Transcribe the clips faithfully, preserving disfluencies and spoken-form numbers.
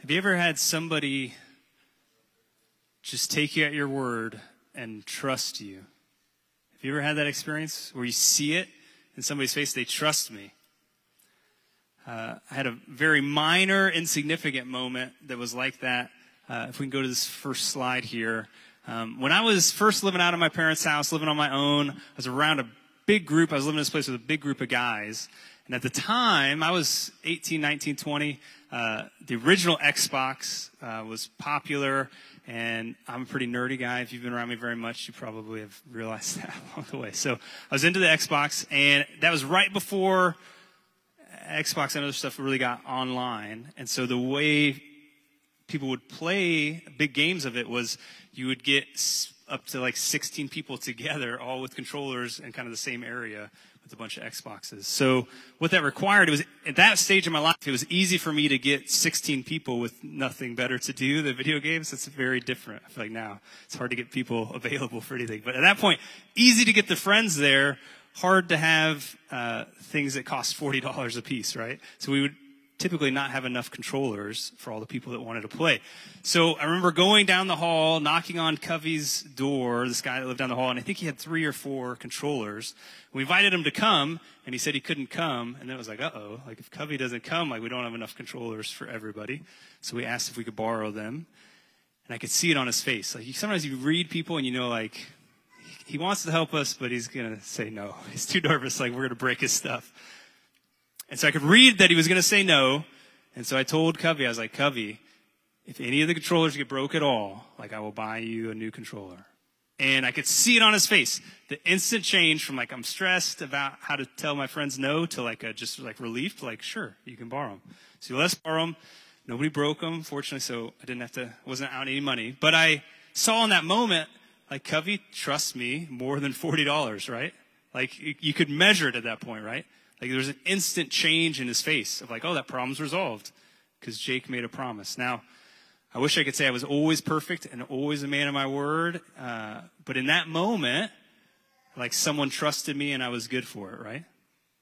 Have you ever had somebody just take you at your word and trust you? Have you ever had that experience where you see it in somebody's face? They trust me. Uh, I had a very minor, insignificant moment that was like that. Uh, if we can go to this first slide here. Um, when I was first living out of my parents' house, living on my own, I was around a big group. I was living in this place with a big group of guys. And at the time, I was eighteen, nineteen, twenty. Uh, the original Xbox uh, was popular, and I'm a pretty nerdy guy. If you've been around me very much, you probably have realized that along the way. So I was into the Xbox, and that was right before Xbox and other stuff really got online. And so the way people would play big games of it was you would get up to like sixteen people together, all with controllers in kind of the same area with a bunch of Xboxes. So what that required, it was at that stage in my life, it was easy for me to get sixteen people with nothing better to do than video games. It's very different. I feel like now it's hard to get people available for anything. But at that point, easy to get the friends there, hard to have uh, things that cost forty dollars a piece, right? So we would typically not have enough controllers for all the people that wanted to play. So I remember going down the hall, knocking on Covey's door, this guy that lived down the hall, and I think he had three or four controllers. We invited him to come, and he said he couldn't come, and then it was like, uh-oh, like if Covey doesn't come, like we don't have enough controllers for everybody. So we asked if we could borrow them, and I could see it on his face. Like sometimes you read people and you know, like, he wants to help us, but he's going to say no. He's too nervous, like we're going to break his stuff. And so I could read that he was going to say no. And so I told Covey, I was like, Covey, if any of the controllers get broke at all, like I will buy you a new controller. And I could see it on his face. The instant change from like, I'm stressed about how to tell my friends no to like a just like relief to like, sure, you can borrow them. So let's borrow them. Nobody broke them, fortunately, so I didn't have to, wasn't out any money. But I saw in that moment, like Covey trusts me more than forty dollars, right? Like you could measure it at that point, right? Like there was an instant change in his face of like, oh, that problem's resolved because Jake made a promise. Now, I wish I could say I was always perfect and always a man of my word. Uh, but in that moment, like someone trusted me and I was good for it, right?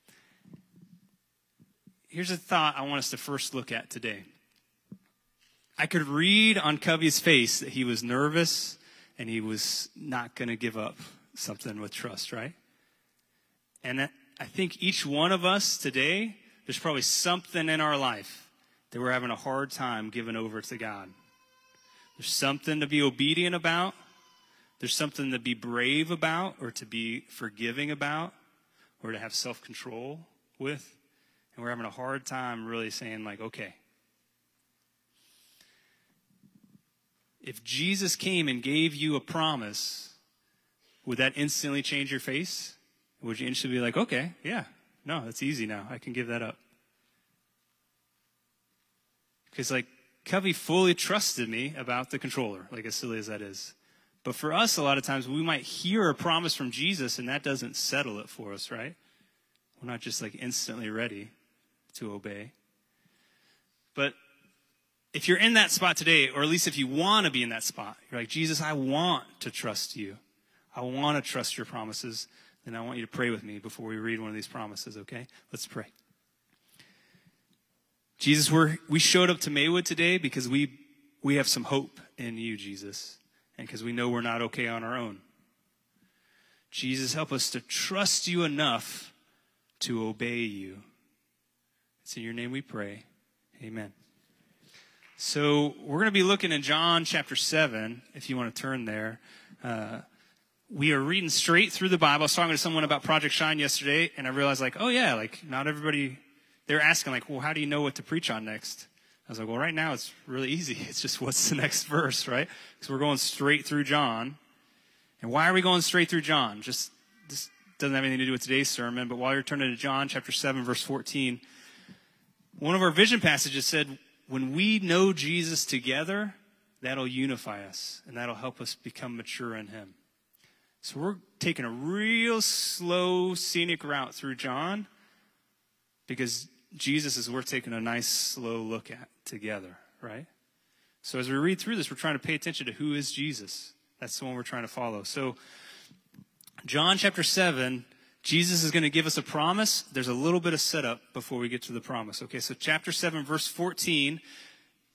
Here's a thought I want us to first look at today. I could read on Covey's face that he was nervous and he was not going to give up something with trust, right? And that, I think each one of us today, there's probably something in our life that we're having a hard time giving over to God. There's something to be obedient about. There's something to be brave about or to be forgiving about or to have self-control with. And we're having a hard time really saying like, okay. If Jesus came and gave you a promise, would that instantly change your face? Would you instantly be like, okay, yeah, no, that's easy now. I can give that up. Because like Covey fully trusted me about the controller, like as silly as that is. But for us, a lot of times we might hear a promise from Jesus and that doesn't settle it for us, right? We're not just like instantly ready to obey. But if you're in that spot today, or at least if you want to be in that spot, you're like, Jesus, I want to trust you. I want to trust your promises. Then I want you to pray with me before we read one of these promises, okay? Let's pray. Jesus, we're, we showed up to Maywood today because we we have some hope in you, Jesus, and because we know we're not okay on our own. Jesus, help us to trust you enough to obey you. It's in your name we pray. Amen. So we're going to be looking in John chapter seven, if you want to turn there. Uh, we are reading straight through the Bible. I was talking to someone about Project Shine yesterday, and I realized, like, oh, yeah, like, not everybody, they're asking, like, well, how do you know what to preach on next? I was like, well, right now it's really easy. It's just what's the next verse, right? Because we're going straight through John. And why are we going straight through John? Just this doesn't have anything to do with today's sermon, but while you're turning to John chapter seven, verse fourteen, one of our vision passages said, when we know Jesus together, that'll unify us, and that'll help us become mature in him. So we're taking a real slow, scenic route through John because Jesus is worth taking a nice, slow look at together, right? So as we read through this, we're trying to pay attention to who is Jesus. That's the one we're trying to follow. So John chapter seven, Jesus is going to give us a promise. There's a little bit of setup before we get to the promise. Okay, so chapter seven, verse fourteen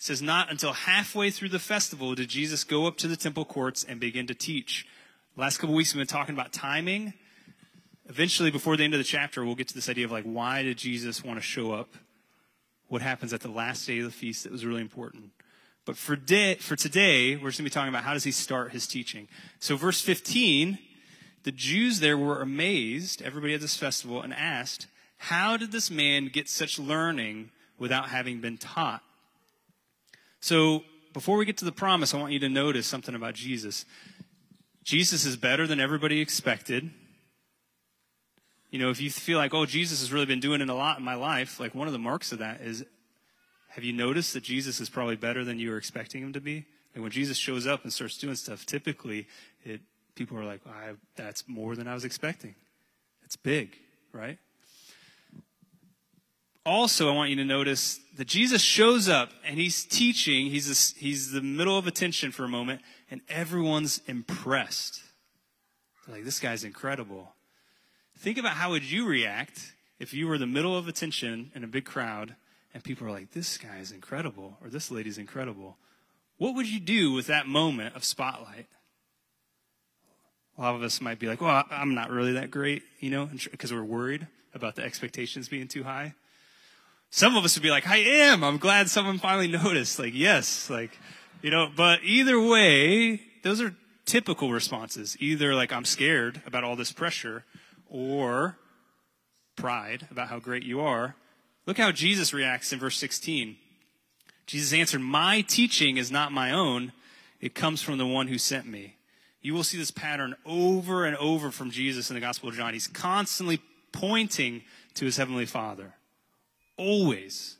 It says, not until halfway through the festival did Jesus go up to the temple courts and begin to teach. Last couple weeks we've been talking about timing. Eventually, before the end of the chapter, we'll get to this idea of like, why did Jesus want to show up? What happens at the last day of the feast that was really important. But for, day, for today, we're just going to be talking about how does he start his teaching. So verse fifteen, the Jews there were amazed, everybody at this festival, and asked, how did this man get such learning without having been taught? So before we get to the promise, I want you to notice something about Jesus. Jesus is better than everybody expected. You know, if you feel like, oh, Jesus has really been doing it a lot in my life, like one of the marks of that is, have you noticed that Jesus is probably better than you were expecting him to be? Like when Jesus shows up and starts doing stuff, typically it people are like, I, that's more than I was expecting. It's big, right? Also, I want you to notice that Jesus shows up and he's teaching. He's a, he's the middle of attention for a moment, and everyone's impressed. They're like, this guy's incredible. Think about how would you react if you were the middle of attention in a big crowd and people are like, this guy is incredible or this lady's incredible. What would you do with that moment of spotlight? A lot of us might be like, well, I'm not really that great, you know, because we're worried about the expectations being too high. Some of us would be like, I am. I'm glad someone finally noticed. Like, yes, like, you know, but either way, those are typical responses. Either like, I'm scared about all this pressure, or pride about how great you are. Look how Jesus reacts in verse sixteen. Jesus answered, my teaching is not my own. It comes from the one who sent me. You will see this pattern over and over from Jesus in the Gospel of John. He's constantly pointing to his heavenly Father. Always.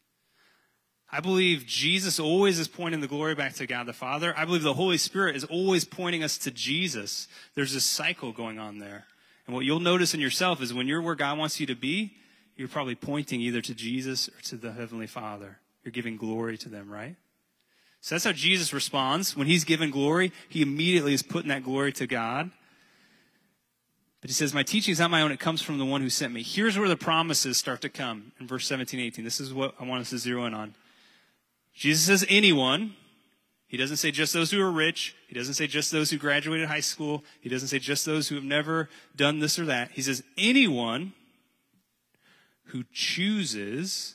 I believe Jesus always is pointing the glory back to God the Father. I believe the Holy Spirit is always pointing us to Jesus. There's this cycle going on there. And what you'll notice in yourself is when you're where God wants you to be, you're probably pointing either to Jesus or to the Heavenly Father. You're giving glory to them, right? So that's how Jesus responds. When he's given glory, he immediately is putting that glory to God. But he says, my teaching is not my own. It comes from the one who sent me. Here's where the promises start to come in verse seventeen, eighteen. This is what I want us to zero in on. Jesus says anyone. He doesn't say just those who are rich. He doesn't say just those who graduated high school. He doesn't say just those who have never done this or that. He says anyone who chooses.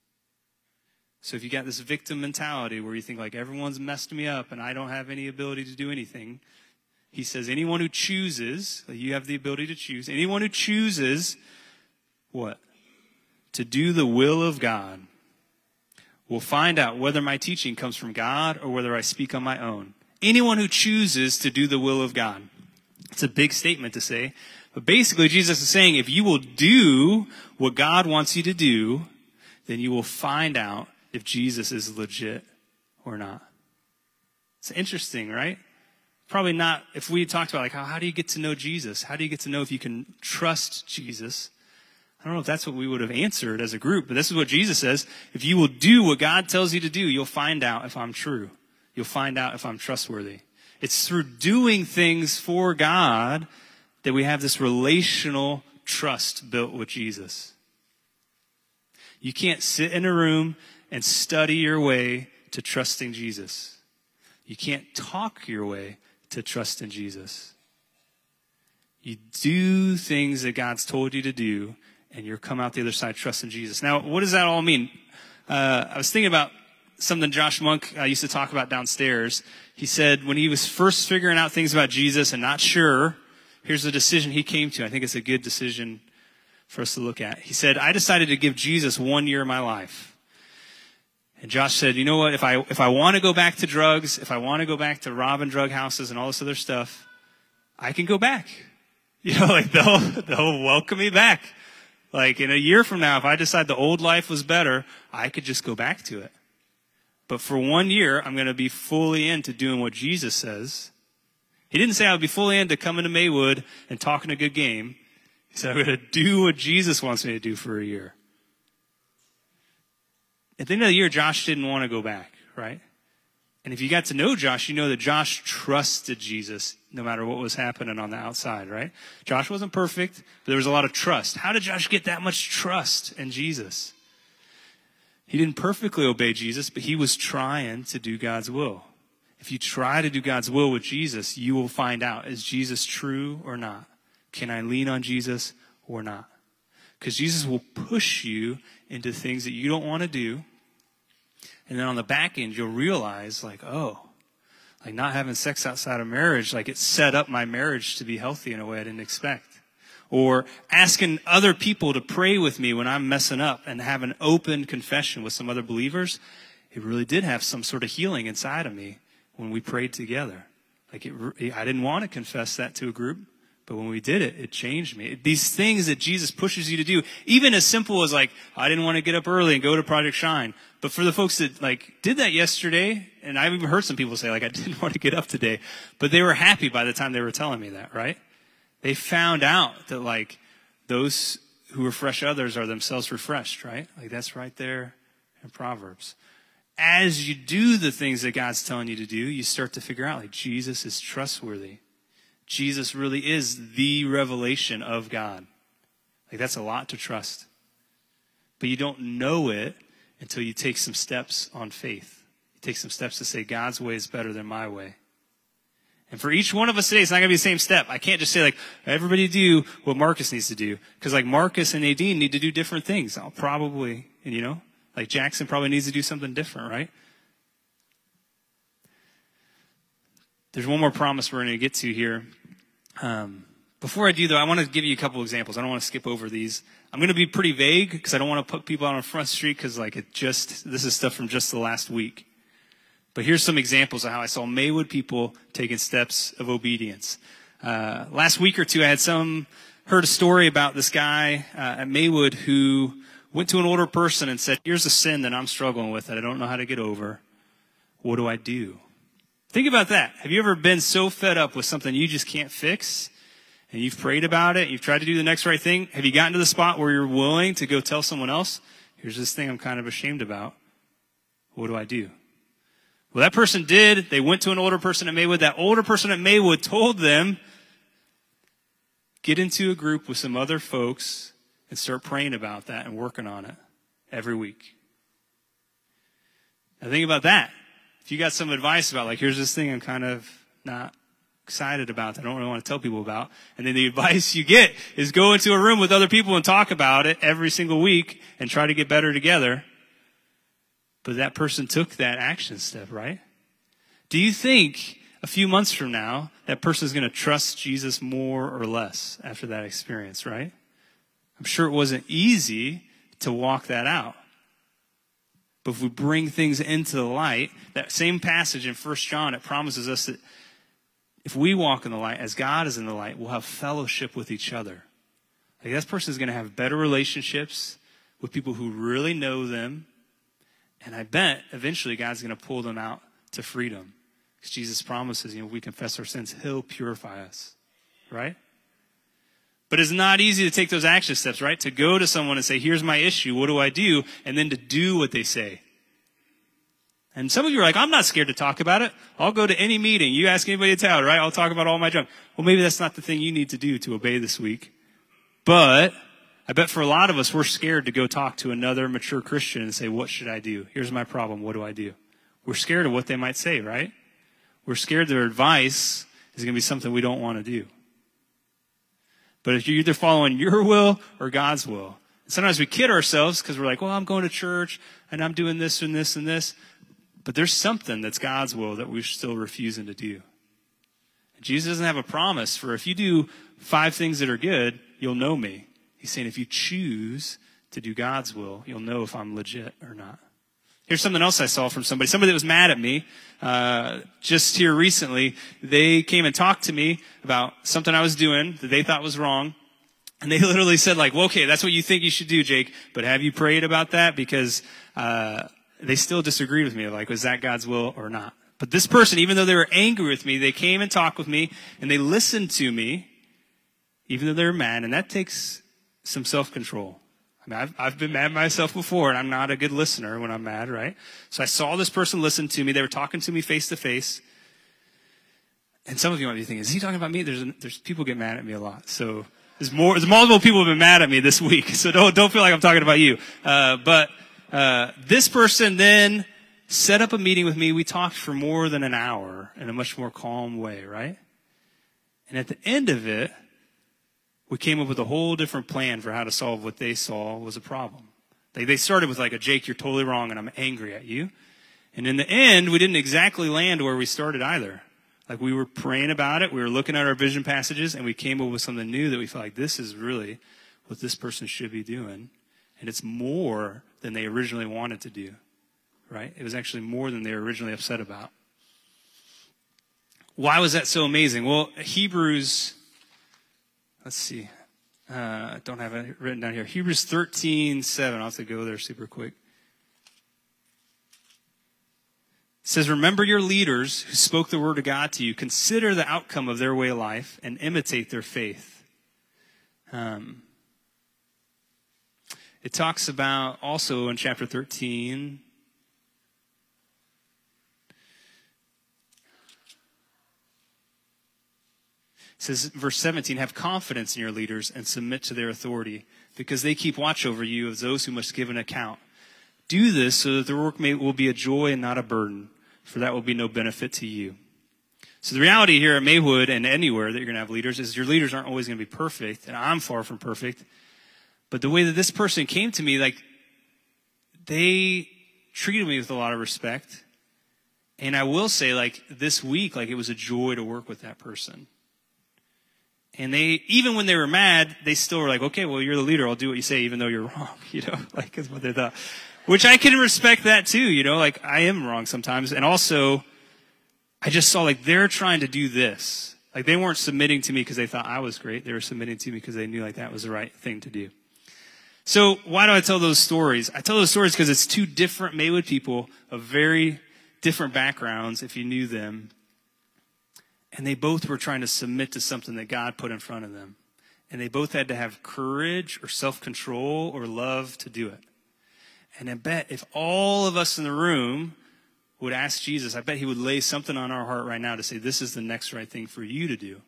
So if you got this victim mentality where you think like everyone's messed me up and I don't have any ability to do anything, he says anyone who chooses, like you have the ability to choose, anyone who chooses what? To do the will of God will find out whether my teaching comes from God or whether I speak on my own. Anyone who chooses to do the will of God. It's a big statement to say. But basically, Jesus is saying, if you will do what God wants you to do, then you will find out if Jesus is legit or not. It's interesting, right? Probably not, if we talked about like, how, how do you get to know Jesus? How do you get to know if you can trust Jesus? I don't know if that's what we would have answered as a group, but this is what Jesus says. If you will do what God tells you to do, you'll find out if I'm true. You'll find out if I'm trustworthy. It's through doing things for God that we have this relational trust built with Jesus. You can't sit in a room and study your way to trusting Jesus. You can't talk your way to trust in Jesus. You do things that God's told you to do, and you'll come out the other side trusting Jesus. Now, what does that all mean? Uh, I was thinking about something Josh Monk uh, used to talk about downstairs. He said when he was first figuring out things about Jesus and not sure, here's the decision he came to. I think it's a good decision for us to look at. He said, I decided to give Jesus one year of my life. And Josh said, you know what, if I if I want to go back to drugs, if I want to go back to robbing drug houses and all this other stuff, I can go back. You know, like they'll they'll welcome me back. Like in a year from now, if I decide the old life was better, I could just go back to it. But for one year, I'm going to be fully into doing what Jesus says. He didn't say I would be fully into coming to Maywood and talking a good game. He said I'm going to do what Jesus wants me to do for a year. At the end of the year, Josh didn't want to go back, right? And if you got to know Josh, you know that Josh trusted Jesus no matter what was happening on the outside, right? Josh wasn't perfect, but there was a lot of trust. How did Josh get that much trust in Jesus? He didn't perfectly obey Jesus, but he was trying to do God's will. If you try to do God's will with Jesus, you will find out, is Jesus true or not? Can I lean on Jesus or not? Because Jesus will push you into things that you don't want to do. And then on the back end, you'll realize, like, oh, like not having sex outside of marriage, like it set up my marriage to be healthy in a way I didn't expect. Or asking other people to pray with me when I'm messing up and have an open confession with some other believers, it really did have some sort of healing inside of me when we prayed together. Like it, I didn't want to confess that to a group, but when we did it, it changed me. These things that Jesus pushes you to do, even as simple as like, I didn't want to get up early and go to Project Shine. But for the folks that like did that yesterday, and I've even heard some people say like, I didn't want to get up today, but they were happy by the time they were telling me that, right? They found out that like those who refresh others are themselves refreshed, right? Like that's right there in Proverbs. As you do the things that God's telling you to do, you start to figure out like Jesus is trustworthy. Jesus really is the revelation of God. Like that's a lot to trust. But you don't know it until you take some steps on faith. You take some steps to say God's way is better than my way. And for each one of us today, it's not going to be the same step. I can't just say like, everybody do what Marcus needs to do. Because like Marcus and Nadine need to do different things. I'll probably, and you know, like Jackson probably needs to do something different, right? There's one more promise we're going to get to here. Um, before I do, though, I want to give you a couple examples. I don't want to skip over these. I'm going to be pretty vague because I don't want to put people out on Front Street because, like, it just this is stuff from just the last week. But here's some examples of how I saw Maywood people taking steps of obedience. Uh, last week or two, I had some heard a story about this guy uh, at Maywood who went to an older person and said, "Here's a sin that I'm struggling with that I don't know how to get over. What do I do?" Think about that. Have you ever been so fed up with something you just can't fix, and you've prayed about it, you've tried to do the next right thing? Have you gotten to the spot where you're willing to go tell someone else, here's this thing I'm kind of ashamed about. What do I do? Well, that person did. They went to an older person at Maywood. That older person at Maywood told them, get into a group with some other folks and start praying about that and working on it every week. Now think about that. If you got some advice about, like, here's this thing I'm kind of not excited about, that I don't really want to tell people about, and then the advice you get is go into a room with other people and talk about it every single week and try to get better together. But that person took that action step, right? Do you think a few months from now that person is going to trust Jesus more or less after that experience, right? I'm sure it wasn't easy to walk that out. But if we bring things into the light, that same passage in First John, it promises us that if we walk in the light, as God is in the light, we'll have fellowship with each other. Like that person is going to have better relationships with people who really know them. And I bet eventually God's going to pull them out to freedom. Because Jesus promises, you know, if we confess our sins, he'll purify us. Right? But it's not easy to take those action steps, right? To go to someone and say, here's my issue, what do I do? And then to do what they say. And some of you are like, I'm not scared to talk about it. I'll go to any meeting. You ask anybody in town, right? I'll talk about all my junk. Well, maybe that's not the thing you need to do to obey this week. But I bet for a lot of us, we're scared to go talk to another mature Christian and say, what should I do? Here's my problem. What do I do? We're scared of what they might say, right? We're scared their advice is going to be something we don't want to do. But if you're either following your will or God's will. Sometimes we kid ourselves because we're like, well, I'm going to church and I'm doing this and this and this. But there's something that's God's will that we're still refusing to do. Jesus doesn't have a promise for if you do five things that are good, you'll know me. He's saying if you choose to do God's will, you'll know if I'm legit or not. Here's something else I saw from somebody. Somebody that was mad at me uh, just here recently. They came and talked to me about something I was doing that they thought was wrong. And they literally said, like, well, okay, that's what you think you should do, Jake. But have you prayed about that? Because uh, they still disagreed with me. Like, was that God's will or not? But this person, even though they were angry with me, they came and talked with me. And they listened to me, even though they were mad. And that takes some self-control. I mean, I've, I've been mad myself before, and I'm not a good listener when I'm mad, right? So I saw this person listen to me. They were talking to me face to face. And some of you might be thinking, is he talking about me? There's there's people get mad at me a lot. So there's more, there's multiple people who have been mad at me this week. So don't don't feel like I'm talking about you. Uh, but uh, this person then set up a meeting with me. We talked for more than an hour in a much more calm way, right? And at the end of it, we came up with a whole different plan for how to solve what they saw was a problem. They, they started with like a, Jake, you're totally wrong, and I'm angry at you. And in the end, we didn't exactly land where we started either. Like we were praying about it, we were looking at our vision passages, and we came up with something new that we felt like this is really what this person should be doing. And it's more than they originally wanted to do, right? It was actually more than they were originally upset about. Why was that so amazing? Well, Hebrews, let's see. Uh, I don't have it written down here. Hebrews thirteen seven. I'll have to go there super quick. It says, remember your leaders who spoke the word of God to you. Consider the outcome of their way of life and imitate their faith. Um, it talks about also in chapter thirteen. It says, verse seventeen, have confidence in your leaders and submit to their authority, because they keep watch over you as those who must give an account. Do this so that their work may, will be a joy and not a burden, for that will be no benefit to you. So the reality here at Maywood and anywhere that you're going to have leaders is your leaders aren't always going to be perfect, and I'm far from perfect. But the way that this person came to me, like, they treated me with a lot of respect. And I will say, like, this week, like, it was a joy to work with that person. And they, even when they were mad, they still were like, okay, well, you're the leader. I'll do what you say, even though you're wrong, you know, like, is what they thought. Which I can respect that too, you know, like, I am wrong sometimes. And also, I just saw, like, they're trying to do this. Like, they weren't submitting to me because they thought I was great. They were submitting to me because they knew, like, that was the right thing to do. So why do I tell those stories? I tell those stories because it's two different Maywood people of very different backgrounds, if you knew them. And they both were trying to submit to something that God put in front of them. And they both had to have courage or self-control or love to do it. And I bet if all of us in the room would ask Jesus, I bet he would lay something on our heart right now to say, this is the next right thing for you to do.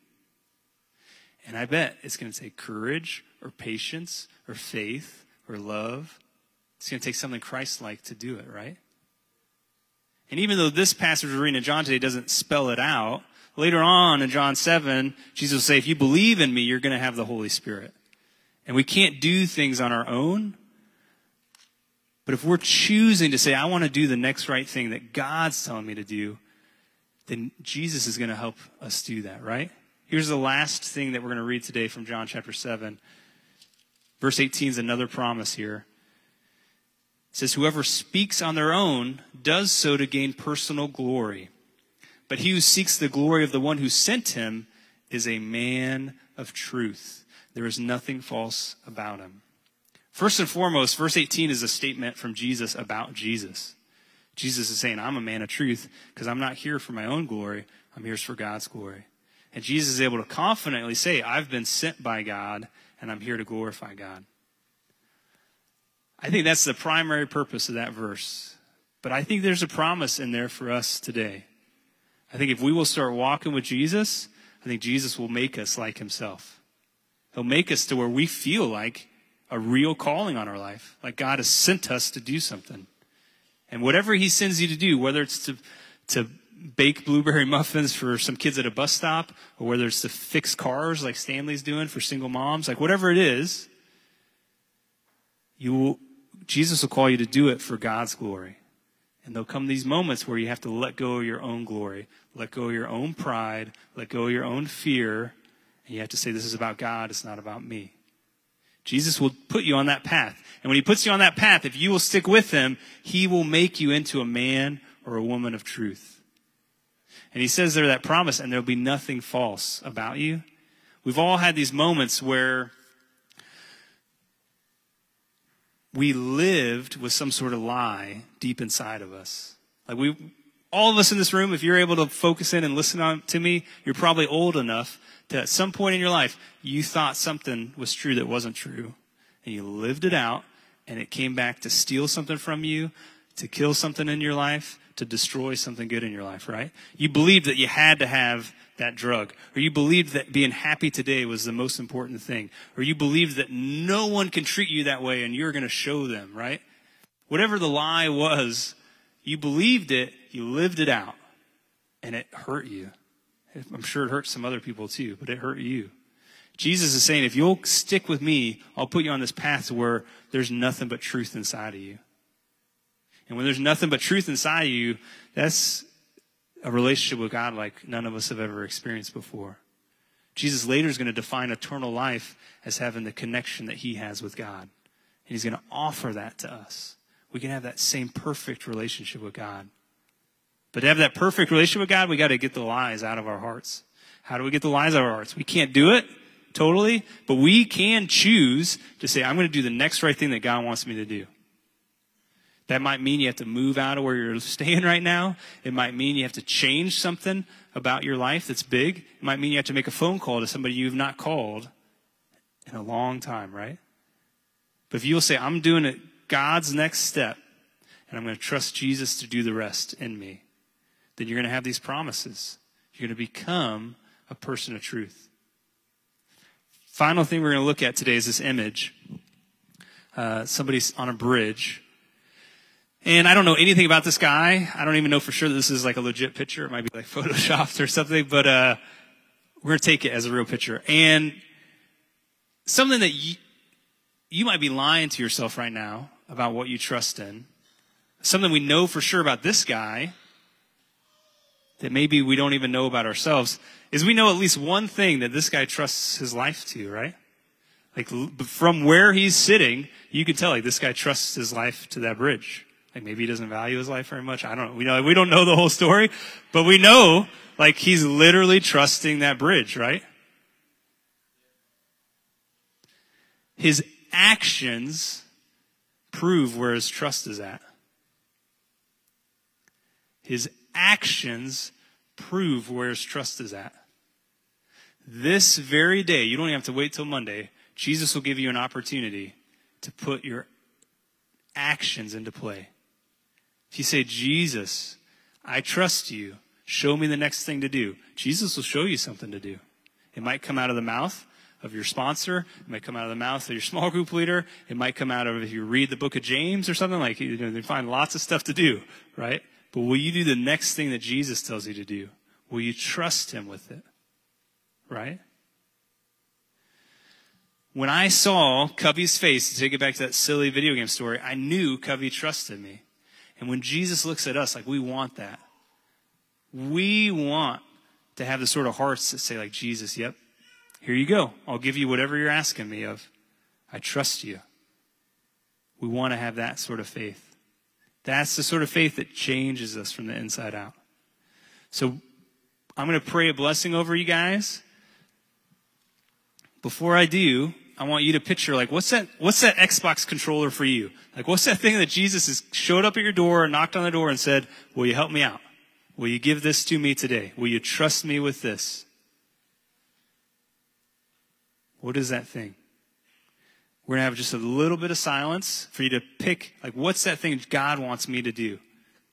And I bet it's going to take courage or patience or faith or love. It's going to take something Christ-like to do it, right? And even though this passage we're reading in John today doesn't spell it out, later on in John seven, Jesus will say, if you believe in me, you're going to have the Holy Spirit. And we can't do things on our own. But if we're choosing to say, I want to do the next right thing that God's telling me to do, then Jesus is going to help us do that, right? Here's the last thing that we're going to read today from John chapter seven. Verse eighteen is another promise here. It says, whoever speaks on their own does so to gain personal glory. But he who seeks the glory of the one who sent him is a man of truth. There is nothing false about him. First and foremost, verse eighteen is a statement from Jesus about Jesus. Jesus is saying, I'm a man of truth because I'm not here for my own glory. I'm here for God's glory. And Jesus is able to confidently say, I've been sent by God and I'm here to glorify God. I think that's the primary purpose of that verse. But I think there's a promise in there for us today. I think if we will start walking with Jesus, I think Jesus will make us like himself. He'll make us to where we feel like a real calling on our life, like God has sent us to do something. And whatever he sends you to do, whether it's to, to bake blueberry muffins for some kids at a bus stop, or whether it's to fix cars like Stanley's doing for single moms, like whatever it is, you will, Jesus will call you to do it for God's glory. And there'll come these moments where you have to let go of your own glory, let go of your own pride, let go of your own fear, and you have to say, this is about God, it's not about me. Jesus will put you on that path. And when he puts you on that path, if you will stick with him, he will make you into a man or a woman of truth. And he says there that promise, and there'll be nothing false about you. We've all had these moments where we lived with some sort of lie deep inside of us. Like we, all of us in this room, if you're able to focus in and listen on, to me, you're probably old enough that at some point in your life, you thought something was true that wasn't true. And you lived it out, and it came back to steal something from you, to kill something in your life, to destroy something good in your life, right? You believed that you had to have that drug. Or you believed that being happy today was the most important thing. Or you believed that no one can treat you that way, and you're going to show them, right? Whatever the lie was, you believed it, you lived it out, and it hurt you. I'm sure it hurt some other people too, but it hurt you. Jesus is saying, if you'll stick with me, I'll put you on this path where there's nothing but truth inside of you. And when there's nothing but truth inside of you, that's a relationship with God like none of us have ever experienced before. Jesus later is going to define eternal life as having the connection that he has with God. And he's going to offer that to us. We can have that same perfect relationship with God. But to have that perfect relationship with God, we got to get the lies out of our hearts. How do we get the lies out of our hearts? We can't do it totally, but we can choose to say, I'm going to do the next right thing that God wants me to do. That might mean you have to move out of where you're staying right now. It might mean you have to change something about your life that's big. It might mean you have to make a phone call to somebody you've not called in a long time, right? But if you'll say, I'm doing it God's next step, and I'm going to trust Jesus to do the rest in me, then you're going to have these promises. You're going to become a person of truth. Final thing we're going to look at today is this image. Uh, somebody's on a bridge. And I don't know anything about this guy. I don't even know for sure that this is like a legit picture. It might be like photoshopped or something, but uh, we're going to take it as a real picture. And something that you, you might be lying to yourself right now about what you trust in. Something we know for sure about this guy that maybe we don't even know about ourselves is we know at least one thing that this guy trusts his life to, right? Like from where he's sitting, you can tell like this guy trusts his life to that bridge. Like maybe he doesn't value his life very much. I don't know. We know we don't know the whole story, but we know like he's literally trusting that bridge, right? His actions prove where his trust is at. His actions prove where his trust is at. This very day, you don't even have to wait till Monday, Jesus will give you an opportunity to put your actions into play. If you say, Jesus, I trust you, show me the next thing to do, Jesus will show you something to do. It might come out of the mouth of your sponsor. It might come out of the mouth of your small group leader. It might come out of if you read the book of James or something. Like, you know, they find lots of stuff to do, right? But will you do the next thing that Jesus tells you to do? Will you trust him with it? Right? When I saw Covey's face, to take it back to that silly video game story, I knew Covey trusted me. And when Jesus looks at us, like we want that. We want to have the sort of hearts that say like, Jesus, yep, here you go. I'll give you whatever you're asking me of. I trust you. We want to have that sort of faith. That's the sort of faith that changes us from the inside out. So I'm going to pray a blessing over you guys. Before I do, I want you to picture, like, what's that, what's that Xbox controller for you? Like, what's that thing that Jesus has showed up at your door, knocked on the door and said, will you help me out? Will you give this to me today? Will you trust me with this? What is that thing? We're going to have just a little bit of silence for you to pick, like, what's that thing God wants me to do?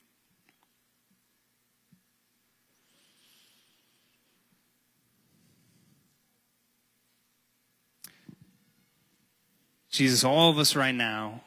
Jesus, all of us right now,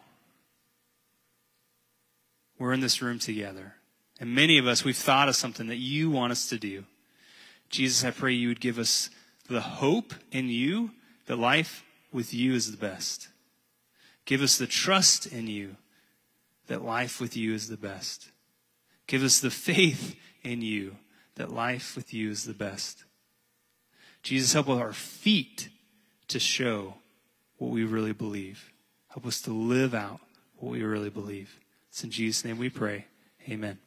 we're in this room together. And many of us, we've thought of something that you want us to do. Jesus, I pray you would give us the hope in you that life with you is the best. Give us the trust in you that life with you is the best. Give us the faith in you that life with you is the best. Jesus, help with our feet to show what we really believe. Help us to live out what we really believe. It's in Jesus' name we pray. Amen.